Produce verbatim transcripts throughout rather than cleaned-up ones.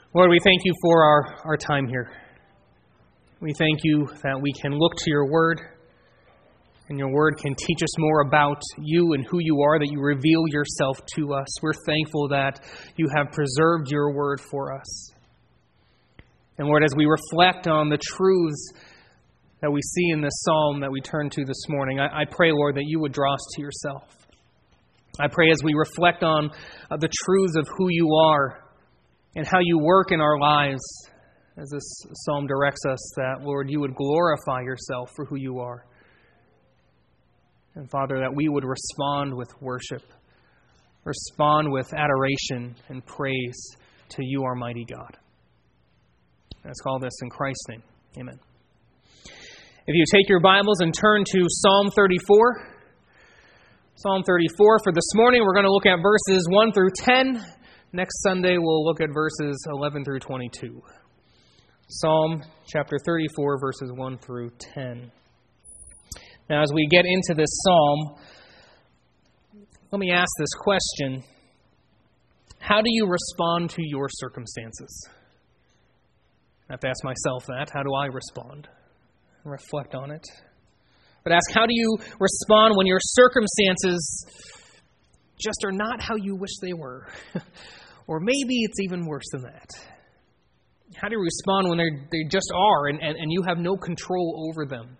Lord, we thank you for our, our time here. We thank you that we can look to your word, and your word can teach us more about you and who you are, that you reveal yourself to us. We're thankful that you have preserved your word for us. And Lord, as we reflect on the truths that we see in this psalm that we turn to this morning, I, I pray, Lord, that you would draw us to yourself. I pray as we reflect on uh, the truths of who you are and how you work in our lives, as this psalm directs us, that, Lord, you would glorify yourself for who you are. And, Father, that we would respond with worship, respond with adoration and praise to you, our mighty God. Let's call this in Christ's name. Amen. If you take your Bibles and turn to Psalm thirty-four. Psalm thirty-four. For this morning, we're going to look at verses one through ten. Next Sunday, we'll look at verses eleven through twenty-two. Psalm chapter thirty-four, verses one through ten. Now, as we get into this psalm, let me ask this question. How do you respond to your circumstances? I have to ask myself that. How do I respond? Reflect on it. But ask, how do you respond when your circumstances just are not how you wish they were? Or maybe it's even worse than that. How do you respond when they just are and, and, and you have no control over them?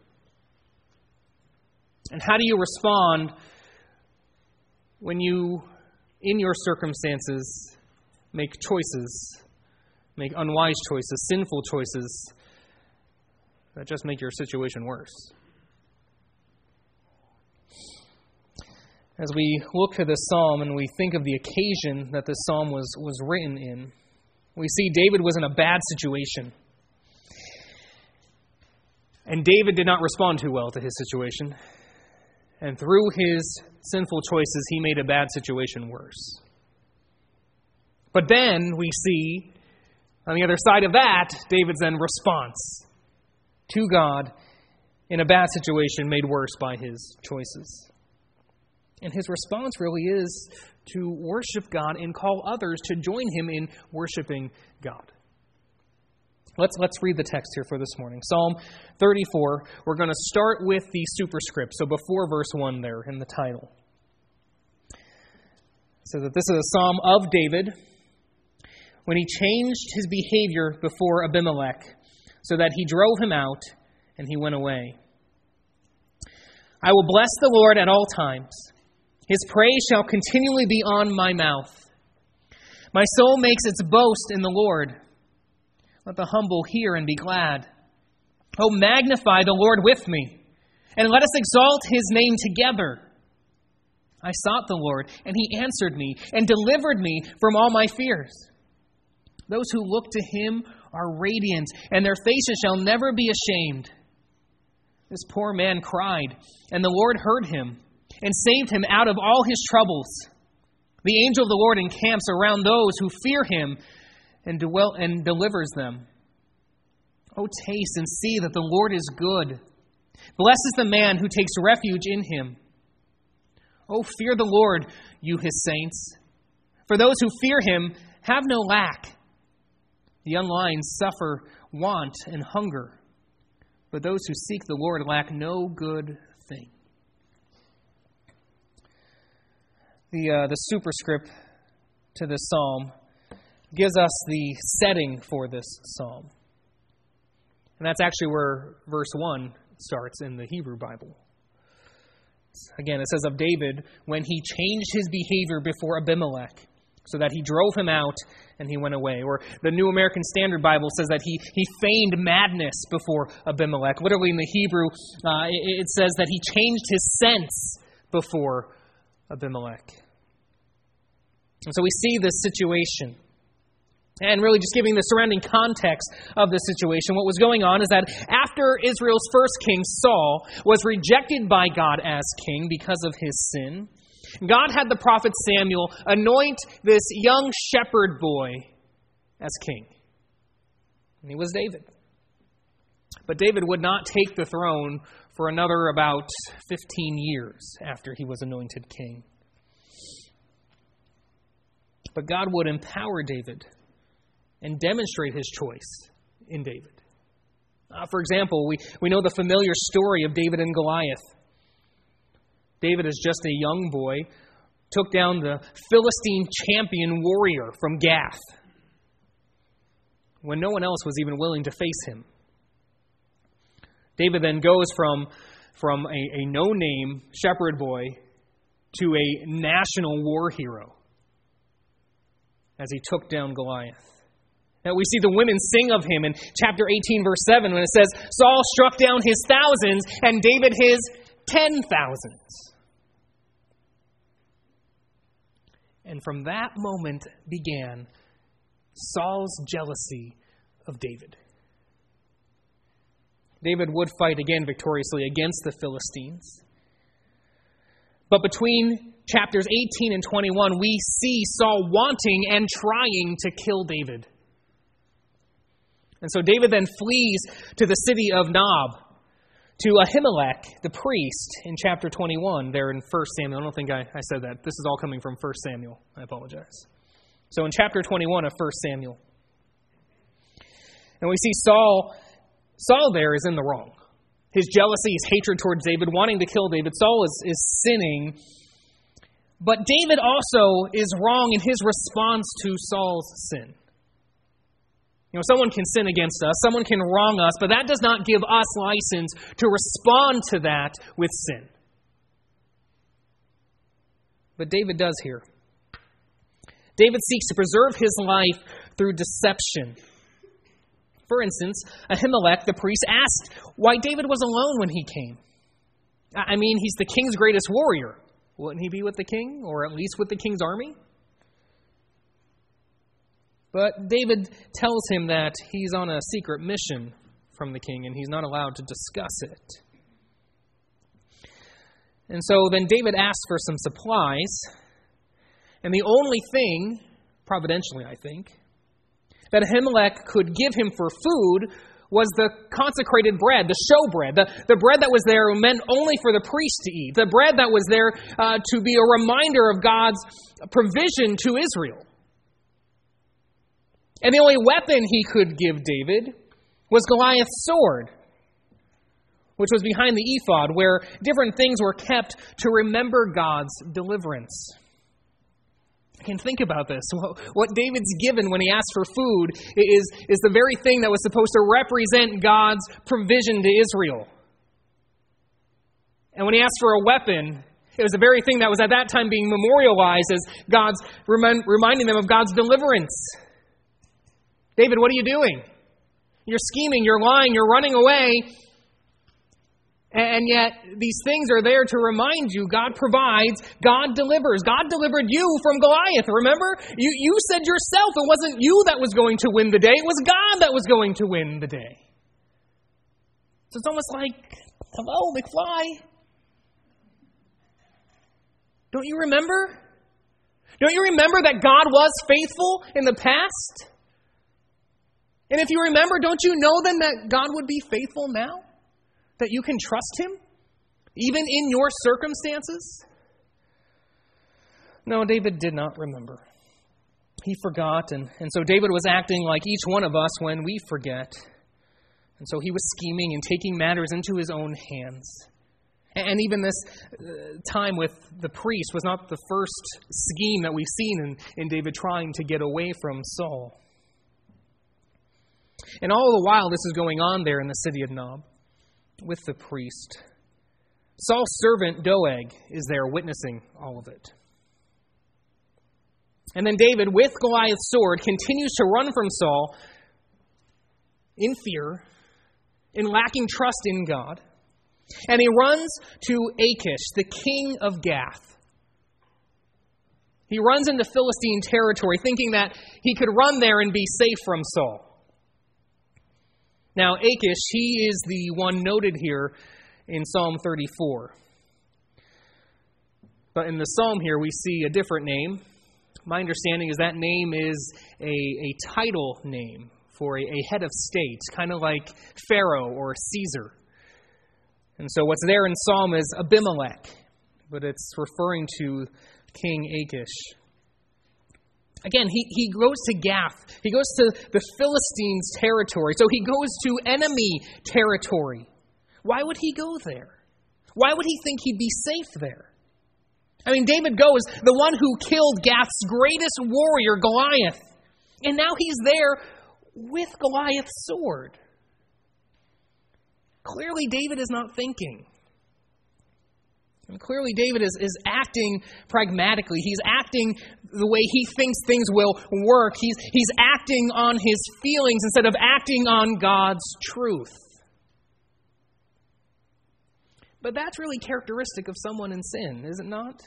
And how do you respond when you, in your circumstances, make choices, make unwise choices, sinful choices that just make your situation worse? As we look to this psalm and we think of the occasion that this psalm was, was written in, we see David was in a bad situation. And David did not respond too well to his situation. And through his sinful choices, he made a bad situation worse. But then we see, on the other side of that, David's then response to God in a bad situation made worse by his choices. And his response really is to worship God and call others to join him in worshiping God. Let's, let's read the text here for this morning. Psalm thirty-four. We're going to start with the superscript, so before verse one there in the title. So that this is a psalm of David when he changed his behavior before Abimelech, so that he drove him out and he went away. I will bless the Lord at all times. His praise shall continually be on my mouth. My soul makes its boast in the Lord. Let the humble hear and be glad. Oh, magnify the Lord with me, and let us exalt his name together. I sought the Lord, and he answered me, and delivered me from all my fears. Those who look to him are radiant, and their faces shall never be ashamed. This poor man cried, and the Lord heard him, and saved him out of all his troubles. The angel of the Lord encamps around those who fear him and dwell and delivers them. Oh, taste and see that the Lord is good. Blessed is the man who takes refuge in him. Oh, fear the Lord, you his saints. For those who fear him have no lack. The young lions suffer want and hunger, but those who seek the Lord lack no good thing. The, uh, the superscript to this psalm gives us the setting for this psalm. And that's actually where verse one starts in the Hebrew Bible. Again, it says of David, when he changed his behavior before Abimelech, so that he drove him out and he went away. Or the New American Standard Bible says that he, he feigned madness before Abimelech. Literally in the Hebrew, uh, it, it says that he changed his sense before Abimelech. And so we see this situation. And really just giving the surrounding context of this situation, what was going on is that after Israel's first king, Saul, was rejected by God as king because of his sin, God had the prophet Samuel anoint this young shepherd boy as king. And he was David. But David would not take the throne for another about fifteen years after he was anointed king. But God would empower David and demonstrate his choice in David. Uh, for example, we, we know the familiar story of David and Goliath. David, as just a young boy, took down the Philistine champion warrior from Gath when no one else was even willing to face him. David then goes from, from a, a no-name shepherd boy to a national war hero as he took down Goliath. Now we see the women sing of him in chapter eighteen, verse seven, when it says, Saul struck down his thousands and David his ten thousands. And from that moment began Saul's jealousy of David. David would fight again victoriously against the Philistines. But between chapters eighteen and twenty-one, we see Saul wanting and trying to kill David. And so David then flees to the city of Nob, to Ahimelech, the priest, in chapter twenty-one, there in First Samuel. I don't think I, I said that. This is all coming from First Samuel. I apologize. So in chapter twenty-one of First Samuel. And we see Saul, Saul there is in the wrong. His jealousy, his hatred towards David, wanting to kill David. Saul is, is sinning. But David also is wrong in his response to Saul's sin. You know, someone can sin against us, someone can wrong us, but that does not give us license to respond to that with sin. But David does here. David seeks to preserve his life through deception. For instance, Ahimelech, the priest, asked why David was alone when he came. I mean, he's the king's greatest warrior. Wouldn't he be with the king, or at least with the king's army? But David tells him that he's on a secret mission from the king, and he's not allowed to discuss it. And so then David asks for some supplies, and the only thing, providentially I think, that Ahimelech could give him for food was the consecrated bread, the showbread, the, the bread that was there meant only for the priest to eat, the bread that was there uh, to be a reminder of God's provision to Israel. And the only weapon he could give David was Goliath's sword, which was behind the ephod, where different things were kept to remember God's deliverance. I can think about this. What David's given when he asks for food is, is the very thing that was supposed to represent God's provision to Israel. And when he asked for a weapon, it was the very thing that was at that time being memorialized as God's remind, reminding them of God's deliverance. David, what are you doing? You're scheming, you're lying, you're running away. And yet, these things are there to remind you God provides, God delivers. God delivered you from Goliath, remember? You, you said yourself it wasn't you that was going to win the day, it was God that was going to win the day. So it's almost like, hello, McFly. Don't you remember? Don't you remember that God was faithful in the past? And if you remember, don't you know then that God would be faithful now? That you can trust Him, even in your circumstances? No, David did not remember. He forgot, and, and so David was acting like each one of us when we forget. And so he was scheming and taking matters into his own hands. And even this uh, time with the priest was not the first scheme that we've seen in, in David trying to get away from Saul. And all the while this is going on there in the city of Nob with the priest, Saul's servant Doeg is there witnessing all of it. And then David, with Goliath's sword, continues to run from Saul in fear, in lacking trust in God. And he runs to Achish, the king of Gath. He runs into Philistine territory, thinking that he could run there and be safe from Saul. Now, Achish, he is the one noted here in Psalm thirty-four. But in the psalm here, we see a different name. My understanding is that name is a, a title name for a, a head of state, kind of like Pharaoh or Caesar. And so what's there in Psalm is Abimelech, but it's referring to King Achish. Again, he, he goes to Gath. He goes to the Philistines' territory. So he goes to enemy territory. Why would he go there? Why would he think he'd be safe there? I mean, David goes, the one who killed Gath's greatest warrior, Goliath. And now he's there with Goliath's sword. Clearly, David is not thinking. And clearly, David is, is acting pragmatically. He's acting the way he thinks things will work. He's, he's acting on his feelings instead of acting on God's truth. But that's really characteristic of someone in sin, is it not?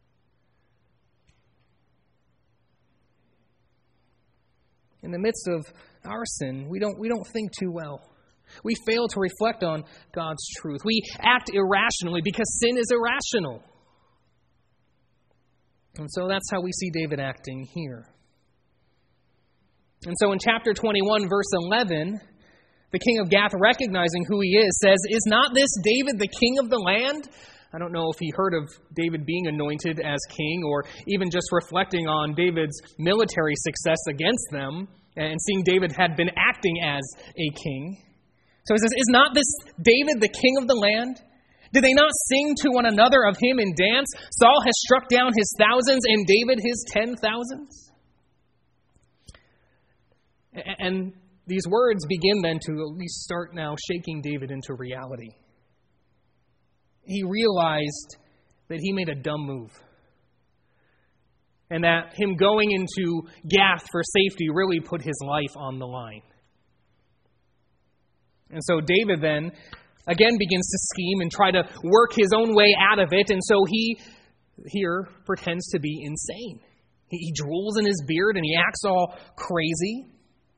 In the midst of our sin, we don't, we don't think too well. We fail to reflect on God's truth. We act irrationally because sin is irrational. And so that's how we see David acting here. And so in chapter twenty-one, verse eleven, the king of Gath, recognizing who he is, says, "Is not this David the king of the land?" I don't know if he heard of David being anointed as king, or even just reflecting on David's military success against them and seeing David had been acting as a king. So he says, "Is not this David the king of the land? Did they not sing to one another of him in dance? Saul has struck down his thousands and David his ten thousands." And these words begin then to at least start now shaking David into reality. He realized that he made a dumb move. And that him going into Gath for safety really put his life on the line. And so David then again begins to scheme and try to work his own way out of it. And so he here pretends to be insane. He, he drools in his beard and he acts all crazy.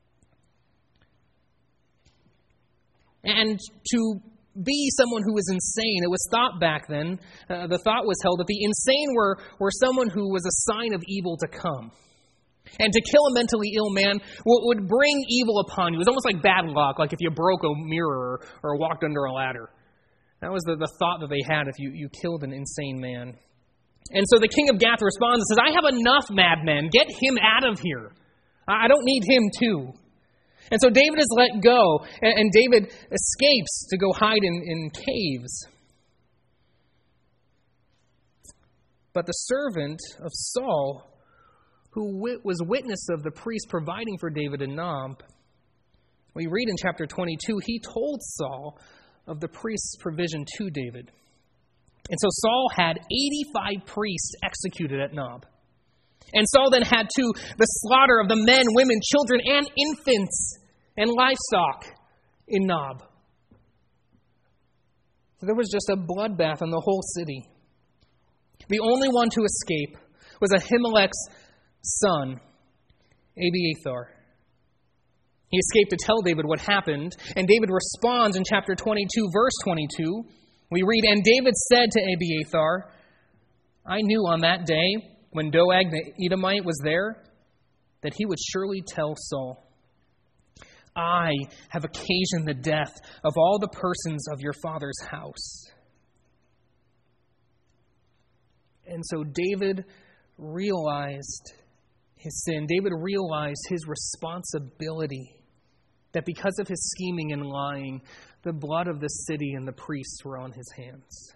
And to be someone who was insane, it was thought back then, uh, the thought was held that the insane were, were someone who was a sign of evil to come. And to kill a mentally ill man would bring evil upon you. It was almost like bad luck, like if you broke a mirror or walked under a ladder. That was the, the thought that they had if you, you killed an insane man. And so the king of Gath responds and says, "I have enough madmen. Get him out of here. I don't need him too." And so David is let go, and, and David escapes to go hide in, in caves. But the servant of Saul, who was witness of the priest providing for David in Nob, we read in chapter twenty-two, he told Saul of the priest's provision to David. And so Saul had eighty-five priests executed at Nob. And Saul then had to the slaughter of the men, women, children, and infants and livestock in Nob. So there was just a bloodbath in the whole city. The only one to escape was Ahimelech's son, Abiathar. He escaped to tell David what happened, and David responds in chapter twenty-two, verse twenty-two. We read, "And David said to Abiathar, I knew on that day, when Doeg the Edomite was there, that he would surely tell Saul, I have occasioned the death of all the persons of your father's house." And so David realized his sin. David realized his responsibility, that because of his scheming and lying, the blood of the city and the priests were on his hands.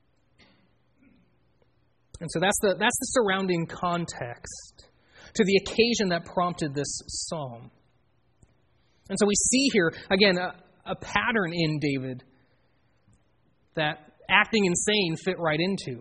And so that's the, that's the surrounding context to the occasion that prompted this psalm. And so we see here, again, a, a pattern in David that acting insane fit right into.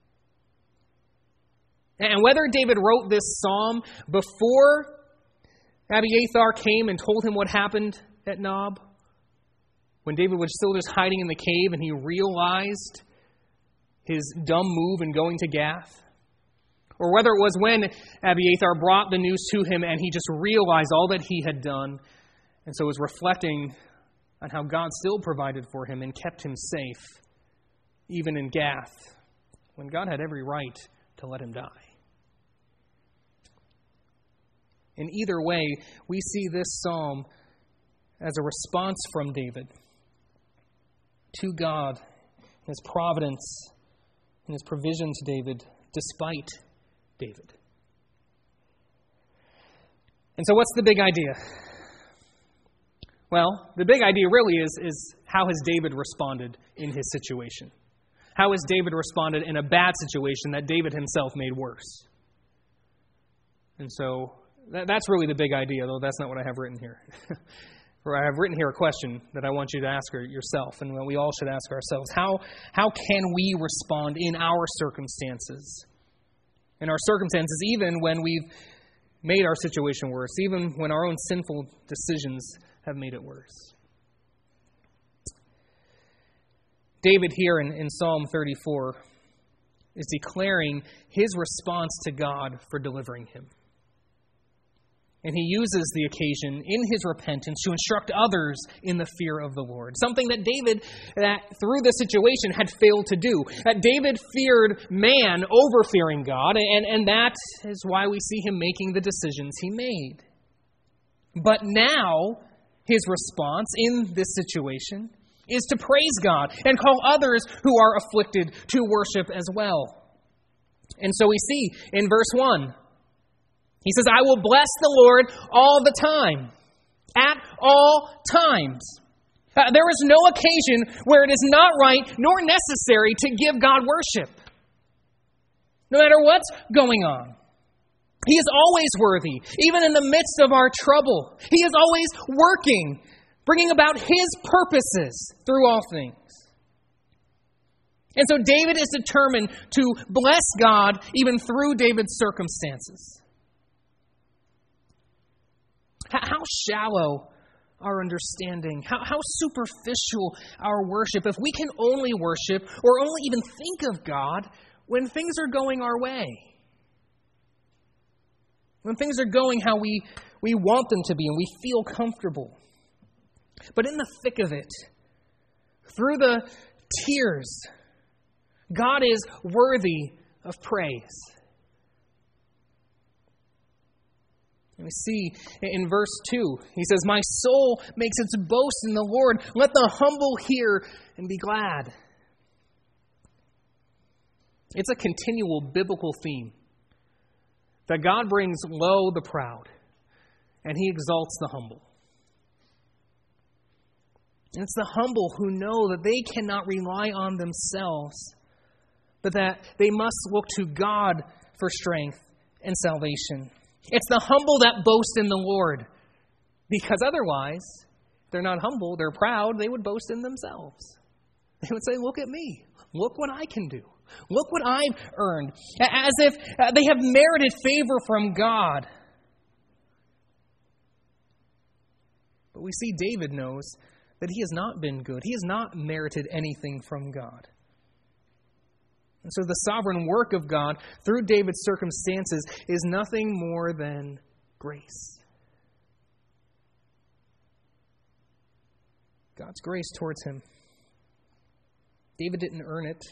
And whether David wrote this psalm before Abiathar came and told him what happened at Nob, when David was still just hiding in the cave and he realized his dumb move in going to Gath, or whether it was when Abiathar brought the news to him and he just realized all that he had done, and so was reflecting on how God still provided for him and kept him safe, even in Gath, when God had every right to let him die. In either way, we see this psalm as a response from David to God, his providence, and his provision to David, despite David. And so what's the big idea? Well, the big idea really is, is how has David responded in his situation? How has David responded in a bad situation that David himself made worse? And so that, that's really the big idea, though that's not what I have written here. Or I have written here a question that I want you to ask yourself, and we all should ask ourselves. How, how can we respond in our circumstances? In our circumstances, even when we've made our situation worse, even when our own sinful decisions have made it worse. David here in, in Psalm thirty-four is declaring his response to God for delivering him. And he uses the occasion in his repentance to instruct others in the fear of the Lord. Something that David, that through the situation, had failed to do. That David feared man over fearing God, and, and that is why we see him making the decisions he made. But now, his response in this situation is to praise God and call others who are afflicted to worship as well. And so we see in verse one, he says, I will bless the Lord all the time, at all times. Uh, there is no occasion where it is not right nor necessary to give God worship, no matter what's going on. He is always worthy, even in the midst of our trouble. He is always working, bringing about His purposes through all things. And so David is determined to bless God even through David's circumstances. How shallow our understanding, how, how superficial our worship, if we can only worship or only even think of God when things are going our way. When things are going how we, we want them to be and we feel comfortable. But in the thick of it, through the tears, God is worthy of praise. And we see in verse two, he says, my soul makes its boast in the Lord. Let the humble hear and be glad. It's a continual biblical theme that God brings low the proud and He exalts the humble. And it's the humble who know that they cannot rely on themselves, but that they must look to God for strength and salvation. It's the humble that boast in the Lord, because otherwise, if they're not humble, they're proud, they would boast in themselves. They would say, look at me. Look what I can do. Look what I've earned. As if they have merited favor from God. But we see David knows that he has not been good. He has not merited anything from God. And so the sovereign work of God through David's circumstances is nothing more than grace. God's grace towards him. David didn't earn it.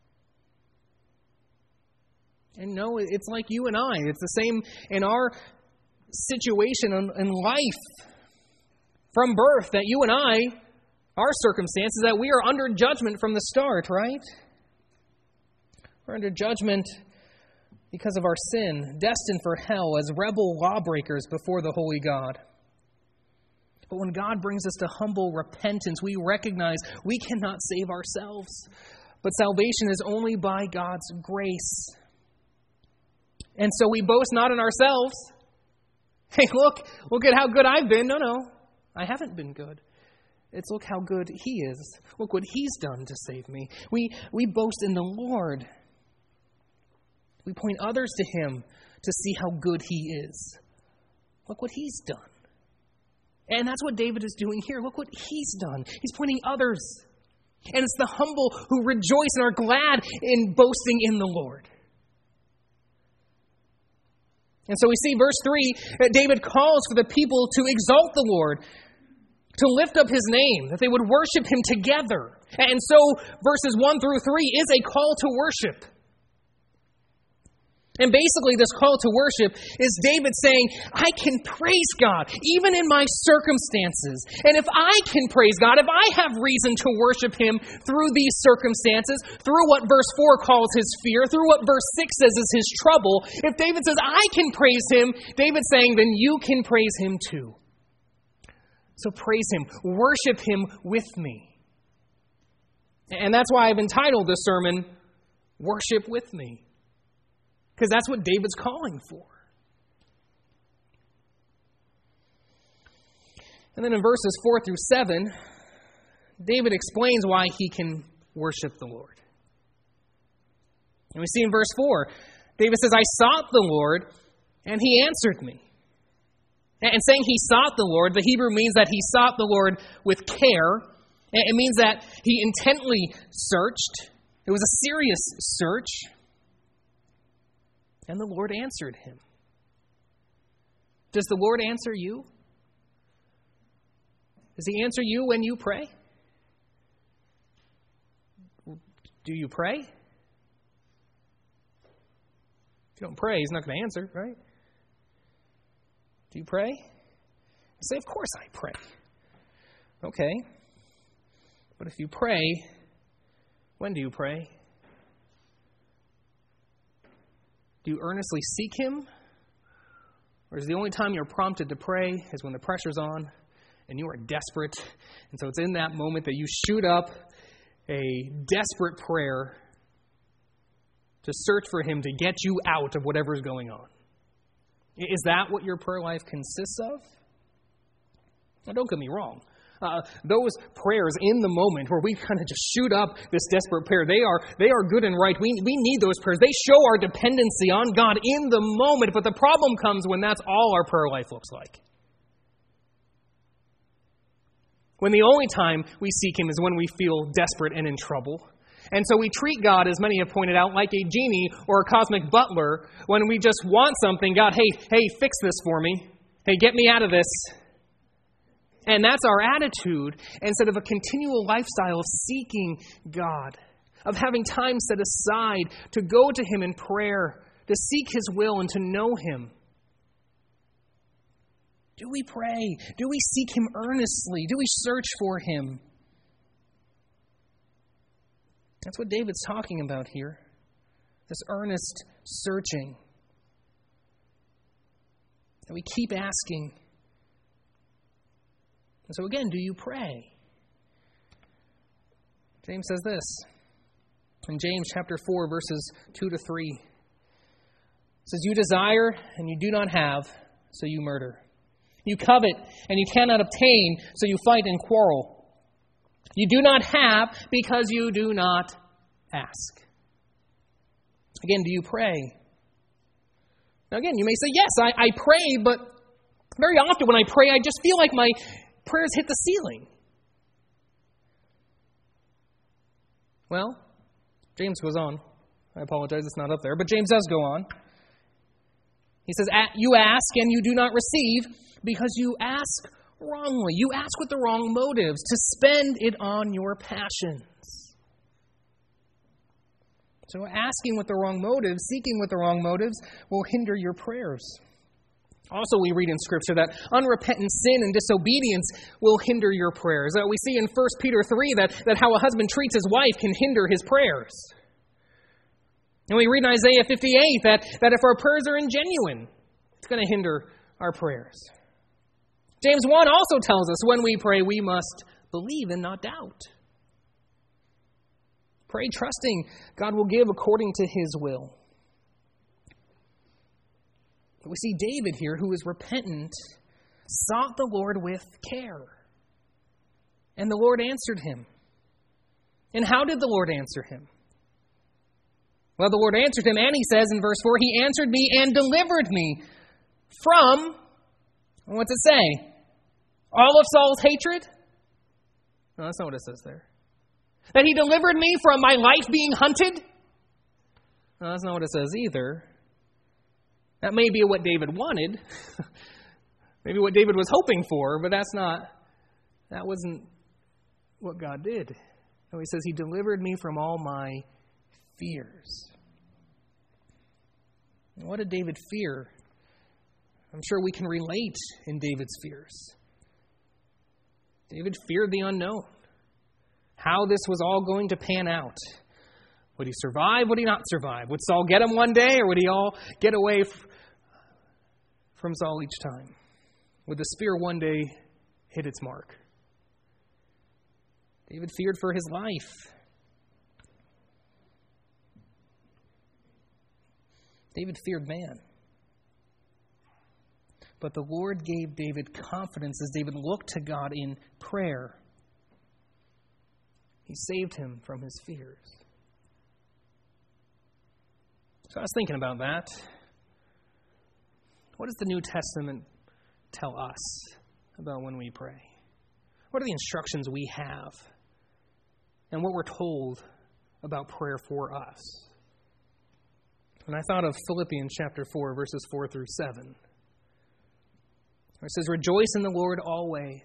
And no, it's like you and I. It's the same in our situation in life. From birth, that you and I, our circumstances, that we are under judgment from the start, right? We're under judgment because of our sin, destined for hell as rebel lawbreakers before the holy God. But when God brings us to humble repentance, we recognize we cannot save ourselves. But salvation is only by God's grace. And so we boast not in ourselves. Hey, look, look at how good I've been. No, no, I haven't been good. It's look how good He is. Look what He's done to save me. We, we boast in the Lord. We point others to Him to see how good He is. Look what He's done. And that's what David is doing here. Look what he's done. He's pointing others. And it's the humble who rejoice and are glad in boasting in the Lord. And so we see verse three, that David calls for the people to exalt the Lord, to lift up His name, that they would worship Him together. And so verses one through three is a call to worship. And basically, this call to worship is David saying, I can praise God even in my circumstances. And if I can praise God, if I have reason to worship Him through these circumstances, through what verse four calls his fear, through what verse six says is his trouble, if David says, I can praise Him, David's saying, then you can praise Him too. So praise Him, worship Him with me. And that's why I've entitled this sermon, Worship With Me. Because that's what David's calling for. And then in verses four through seven, David explains why he can worship the Lord. And we see in verse four, David says, I sought the Lord, and He answered me. And saying he sought the Lord, the Hebrew means that he sought the Lord with care. It means that he intently searched. It was a serious search. And the Lord answered him. Does the Lord answer you? Does He answer you when you pray? Do you pray? If you don't pray, He's not going to answer, right? Do you pray? You say, of course I pray. Okay. But if you pray, when do you pray? Do you earnestly seek Him? Or is the only time you're prompted to pray is when the pressure's on and you are desperate? And so it's in that moment that you shoot up a desperate prayer to search for Him to get you out of whatever's going on. Is that what your prayer life consists of? Now, don't get me wrong. Uh, those prayers in the moment where we kind of just shoot up this desperate prayer, they are they are good and right. We, we need those prayers. They show our dependency on God in the moment. But the problem comes when that's all our prayer life looks like. When the only time we seek Him is when we feel desperate and in trouble. And so we treat God, as many have pointed out, like a genie or a cosmic butler. When we just want something, God, hey, hey, fix this for me. Hey, get me out of this. And that's our attitude instead of a continual lifestyle of seeking God, of having time set aside to go to Him in prayer, to seek His will and to know Him. Do we pray? Do we seek Him earnestly? Do we search for Him? That's what David's talking about here. This earnest searching. And we keep asking. And so again, do you pray? James says this in James chapter four, verses two to three. It says, you desire and you do not have, so you murder. You covet and you cannot obtain, so you fight and quarrel. You do not have because you do not ask. Again, do you pray? Now again, you may say, yes, I, I pray, but very often when I pray, I just feel like my prayers hit the ceiling. Well, James goes on. I apologize, it's not up there, but James does go on. He says, you ask and you do not receive because you ask wrongly. You ask with the wrong motives to spend it on your passions. So asking with the wrong motives, seeking with the wrong motives will hinder your prayers. Also, we read in Scripture that unrepentant sin and disobedience will hinder your prayers. Uh, we see in First Peter three that, that how a husband treats his wife can hinder his prayers. And we read in Isaiah fifty-eight that, that if our prayers are ingenuine, it's going to hinder our prayers. James one also tells us when we pray, we must believe and not doubt. Pray trusting God will give according to His will. But we see David here, who is repentant, sought the Lord with care. And the Lord answered him. And how did the Lord answer him? Well, the Lord answered him, and He says in verse four, He answered me and delivered me from, what's it say? All of Saul's hatred? No, that's not what it says there. That He delivered me from my life being hunted? No, that's not what it says either. That may be what David wanted. Maybe what David was hoping for, but that's not, that wasn't what God did. No, He says, He delivered me from all my fears. What did David fear? I'm sure we can relate in David's fears. David feared the unknown. How this was all going to pan out. Would he survive? Would he not survive? Would Saul get him one day, or would he all get away from Saul each time? Would the spear one day hit its mark? David feared for his life. David feared man. But the Lord gave David confidence as David looked to God in prayer. He saved him from his fears. So I was thinking about that. What does the New Testament tell us about when we pray? What are the instructions we have? And what we're told about prayer for us? And I thought of Philippians chapter four, verses four through seven. Where it says, "Rejoice in the Lord always."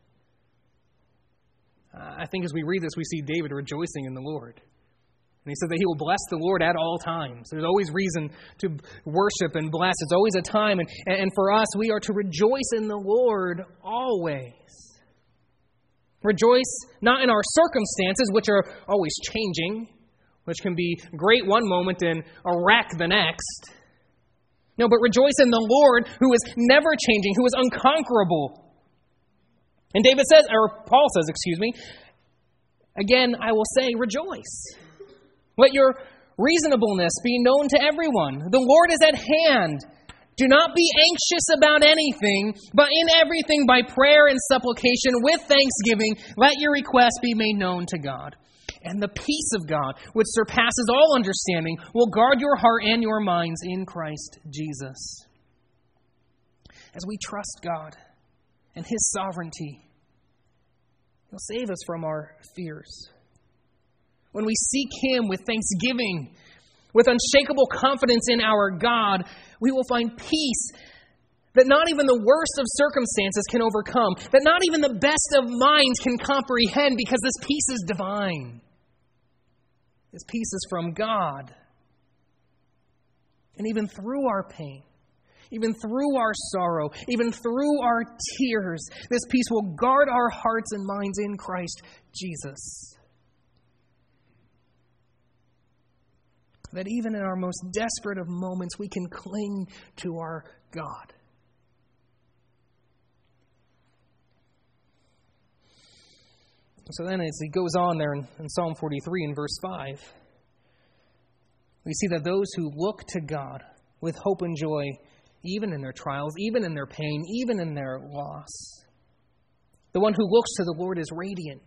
Uh, I think as we read this, we see David rejoicing in the Lord. And he says that he will bless the Lord at all times. There's always reason to worship and bless. It's always a time. And, and for us, we are to rejoice in the Lord always. Rejoice not in our circumstances, which are always changing, which can be great one moment and a wreck the next. No, but rejoice in the Lord who is never changing, who is unconquerable. And David says, or Paul says, excuse me, again, I will say, rejoice. Let your reasonableness be known to everyone. The Lord is at hand. Do not be anxious about anything, but in everything by prayer and supplication with thanksgiving, let your requests be made known to God. And the peace of God, which surpasses all understanding, will guard your heart and your minds in Christ Jesus. As we trust God and His sovereignty, He'll save us from our fears. When we seek Him with thanksgiving, with unshakable confidence in our God, we will find peace that not even the worst of circumstances can overcome, that not even the best of minds can comprehend, because this peace is divine. This peace is from God. And even through our pain, even through our sorrow, even through our tears, this peace will guard our hearts and minds in Christ Jesus. That even in our most desperate of moments, we can cling to our God. So then as he goes on there in, in Psalm forty-three in verse five, we see that those who look to God with hope and joy, even in their trials, even in their pain, even in their loss, the one who looks to the Lord is radiant.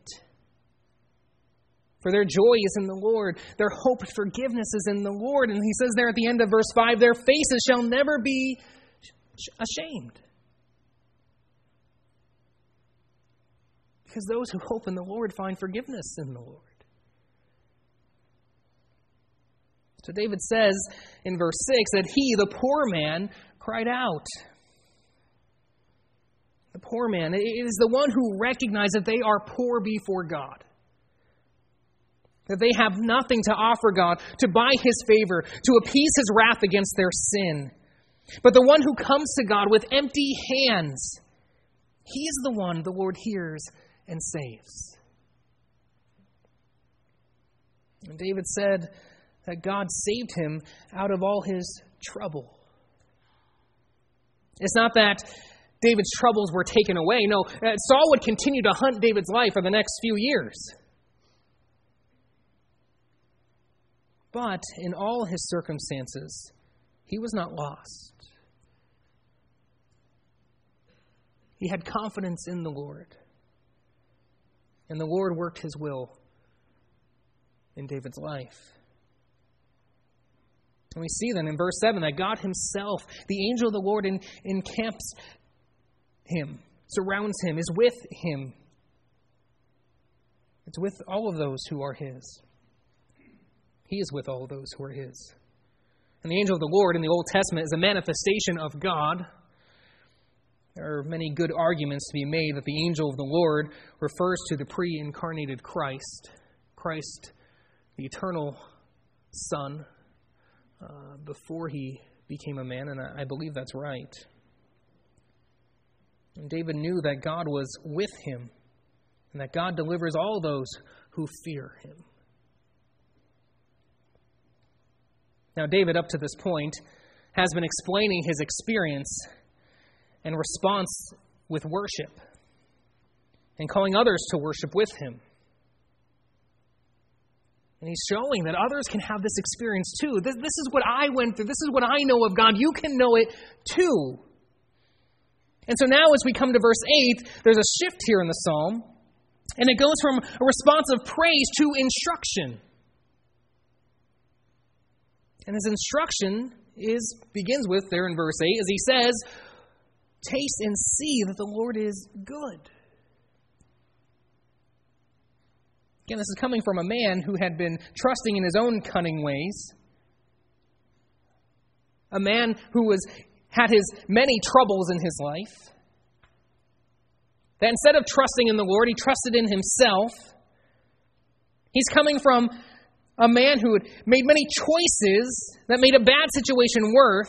For their joy is in the Lord. Their hope of forgiveness is in the Lord. And he says there at the end of verse five, their faces shall never be ashamed. Because those who hope in the Lord find forgiveness in the Lord. So David says in verse six that he, the poor man, cried out. The poor man, it is the one who recognizes that they are poor before God. That they have nothing to offer God to buy His favor, to appease His wrath against their sin. But the one who comes to God with empty hands, he is the one the Lord hears and saves. And David said that God saved him out of all his trouble. It's not that David's troubles were taken away. No, Saul would continue to hunt David's life for the next few years. But in all his circumstances, he was not lost. He had confidence in the Lord. And the Lord worked His will in David's life. And we see then in verse seven that God Himself, the angel of the Lord, encamps him, surrounds him, is with him. It's with all of those who are His. He is with all those who are His. And the angel of the Lord in the Old Testament is a manifestation of God. There are many good arguments to be made that the angel of the Lord refers to the pre-incarnated Christ. Christ, the eternal Son, uh, before He became a man, and I believe that's right. And David knew that God was with him, and that God delivers all those who fear him. Now, David, up to this point, has been explaining his experience and response with worship, and calling others to worship with him. And he's showing that others can have this experience too. This, this is what I went through. This is what I know of God. You can know it too. And so now as we come to verse eight, there's a shift here in the psalm. And it goes from a response of praise to instruction. And his instruction is begins with, there in verse eight, as he says, taste and see that the Lord is good. Again, this is coming from a man who had been trusting in his own cunning ways. A man who was had his many troubles in his life. That instead of trusting in the Lord, he trusted in himself. He's coming from a man who had made many choices that made a bad situation worse.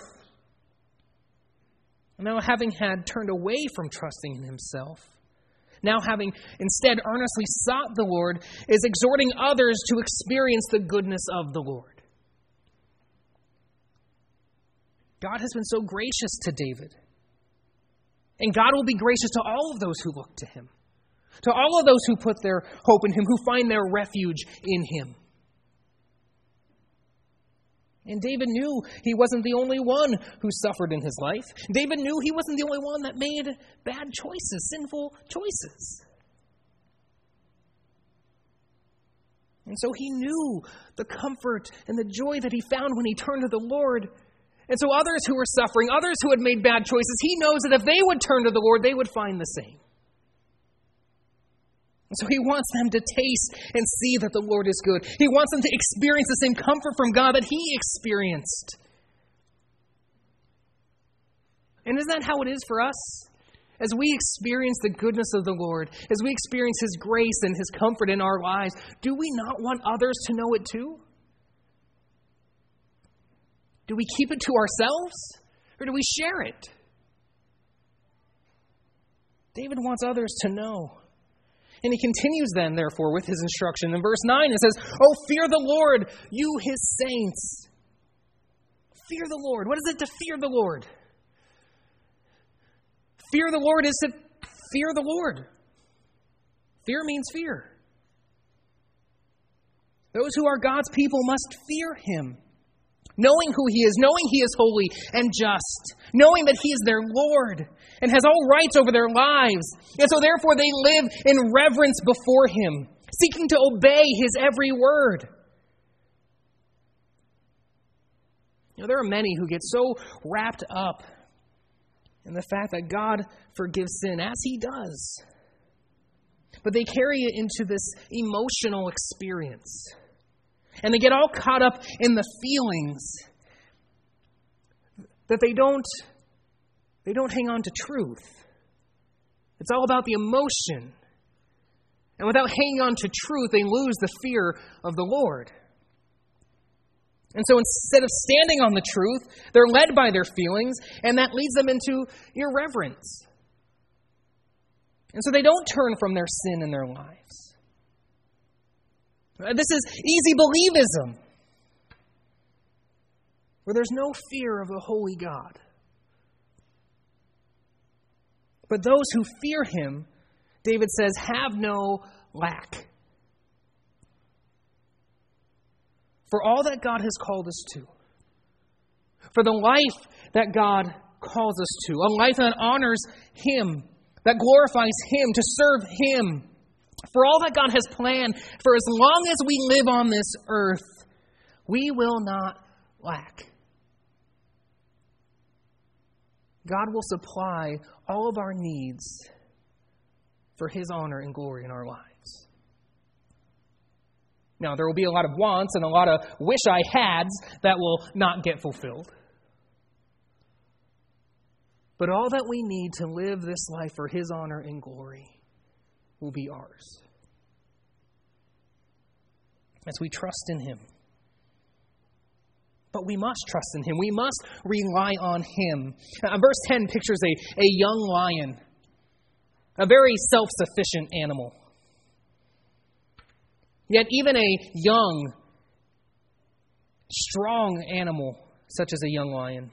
And now having had turned away from trusting in himself, now having instead earnestly sought the Lord, is exhorting others to experience the goodness of the Lord. God has been so gracious to David. And God will be gracious to all of those who look to him. To all of those who put their hope in him, who find their refuge in him. And David knew he wasn't the only one who suffered in his life. David knew he wasn't the only one that made bad choices, sinful choices. And so he knew the comfort and the joy that he found when he turned to the Lord. And so others who were suffering, others who had made bad choices, he knows that if they would turn to the Lord, they would find the same. And so he wants them to taste and see that the Lord is good. He wants them to experience the same comfort from God that he experienced. And isn't that how it is for us? As we experience the goodness of the Lord, as we experience his grace and his comfort in our lives, do we not want others to know it too? Do we keep it to ourselves, or do we share it? David wants others to know. And he continues then, therefore, with his instruction. In verse nine, it says, "Oh, fear the Lord, you his saints." Fear the Lord. What is it to fear the Lord? Fear the Lord is to fear the Lord. Fear means fear. Those who are God's people must fear him. Knowing who he is, knowing he is holy and just, knowing that he is their Lord and has all rights over their lives. And so therefore they live in reverence before him, seeking to obey his every word. You know, there are many who get so wrapped up in the fact that God forgives sin, as he does. But they carry it into this emotional experience. And they get all caught up in the feelings that they don't, they don't hang on to truth. It's all about the emotion. And without hanging on to truth, they lose the fear of the Lord. And so instead of standing on the truth, they're led by their feelings, and that leads them into irreverence. And so they don't turn from their sin in their lives. This is easy believism, where there's no fear of the holy God. But those who fear him, David says, have no lack. For all that God has called us to, for the life that God calls us to, a life that honors him, that glorifies him, to serve him, for all that God has planned, for as long as we live on this earth, we will not lack. God will supply all of our needs for his honor and glory in our lives. Now, there will be a lot of wants and a lot of wish I hads that will not get fulfilled. But all that we need to live this life for his honor and glory will be ours as we trust in him. But we must trust in him. We must rely on him. Uh, verse ten pictures a, a young lion, a very self-sufficient animal. Yet even a young, strong animal, such as a young lion,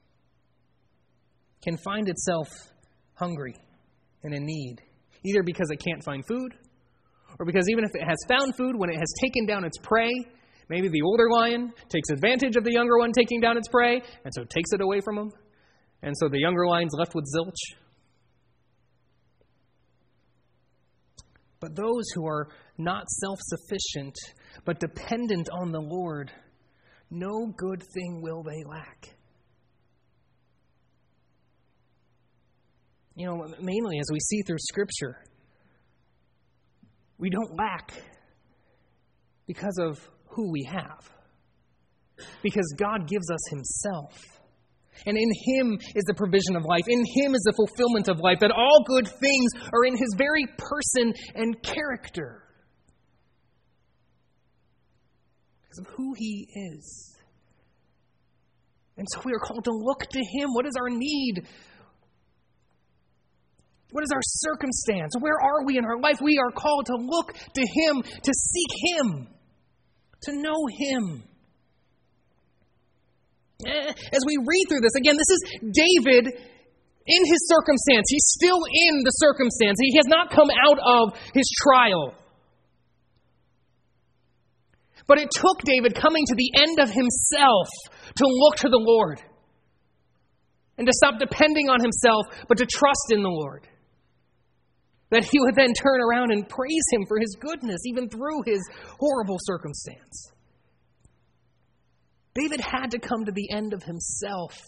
can find itself hungry and in need, either because it can't find food, or because even if it has found food, when it has taken down its prey, maybe the older lion takes advantage of the younger one taking down its prey, and so takes it away from him. And so the younger lion's left with zilch. But those who are not self-sufficient, but dependent on the Lord, no good thing will they lack. You know, mainly as we see through Scripture, we don't lack because of who we have. Because God gives us himself. And in him is the provision of life. In him is the fulfillment of life. That all good things are in his very person and character. Because of who he is. And so we are called to look to him. What is our need? What is our circumstance? Where are we in our life? We are called to look to him, to seek him, to know him. As we read through this, again, this is David in his circumstance. He's still in the circumstance. He has not come out of his trial. But it took David coming to the end of himself to look to the Lord. And to stop depending on himself, but to trust in the Lord. That he would then turn around and praise him for his goodness, even through his horrible circumstance. David had to come to the end of himself.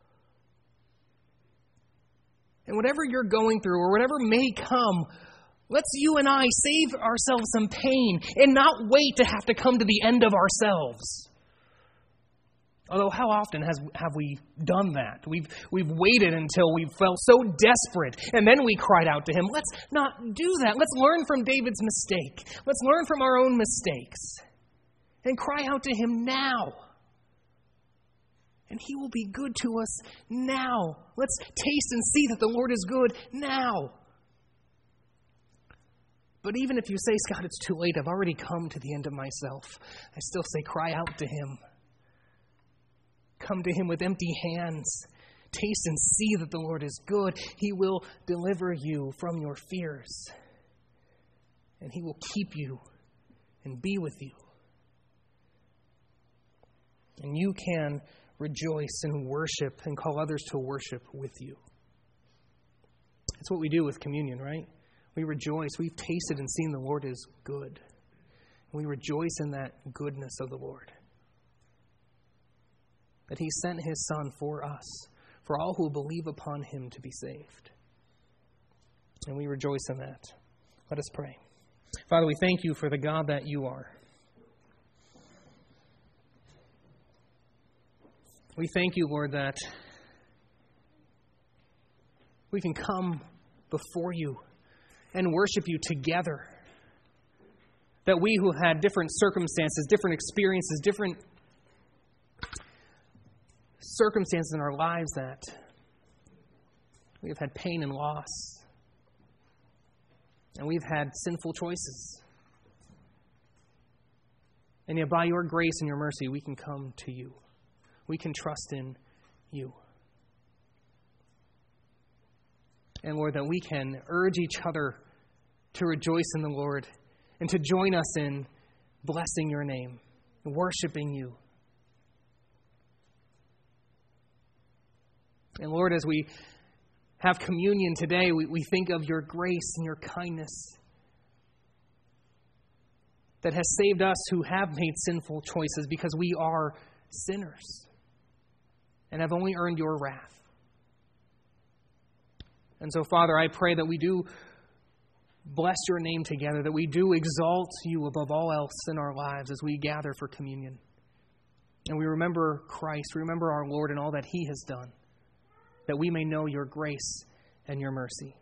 And whatever you're going through, or whatever may come, let's you and I save ourselves some pain and not wait to have to come to the end of ourselves. Although how often has have we done that? We've we've waited until we felt so desperate, and then we cried out to him. Let's not do that. Let's learn from David's mistake. Let's learn from our own mistakes and cry out to him now. And he will be good to us now. Let's taste and see that the Lord is good now. But even if you say, Scott, it's too late, I've already come to the end of myself, I still say, cry out to him. Come to him with empty hands. Taste and see that the Lord is good. He will deliver you from your fears. And he will keep you and be with you. And you can rejoice and worship and call others to worship with you. That's what we do with communion, right? We rejoice. We've tasted and seen the Lord is good. We rejoice in that goodness of the Lord. That he sent his Son for us, for all who believe upon him to be saved. And we rejoice in that. Let us pray. Father, we thank you for the God that you are. We thank you, Lord, that we can come before you and worship you together. That we who had different circumstances, different experiences, different circumstances in our lives, that we have had pain and loss. And we've had sinful choices. And yet by your grace and your mercy, we can come to you. We can trust in you. And Lord, that we can urge each other to rejoice in the Lord and to join us in blessing your name, worshiping you. And Lord, as we have communion today, we, we think of your grace and your kindness that has saved us who have made sinful choices because we are sinners and have only earned your wrath. And so, Father, I pray that we do bless your name together, that we do exalt you above all else in our lives as we gather for communion. And we remember Christ, remember our Lord and all that he has done, that we may know your grace and your mercy.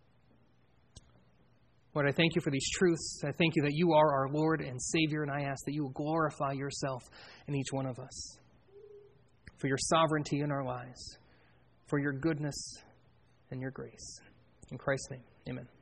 Lord, I thank you for these truths. I thank you that you are our Lord and Savior, and I ask that you will glorify yourself in each one of us. for your sovereignty in our lives, for your goodness and your grace. In Christ's name, amen.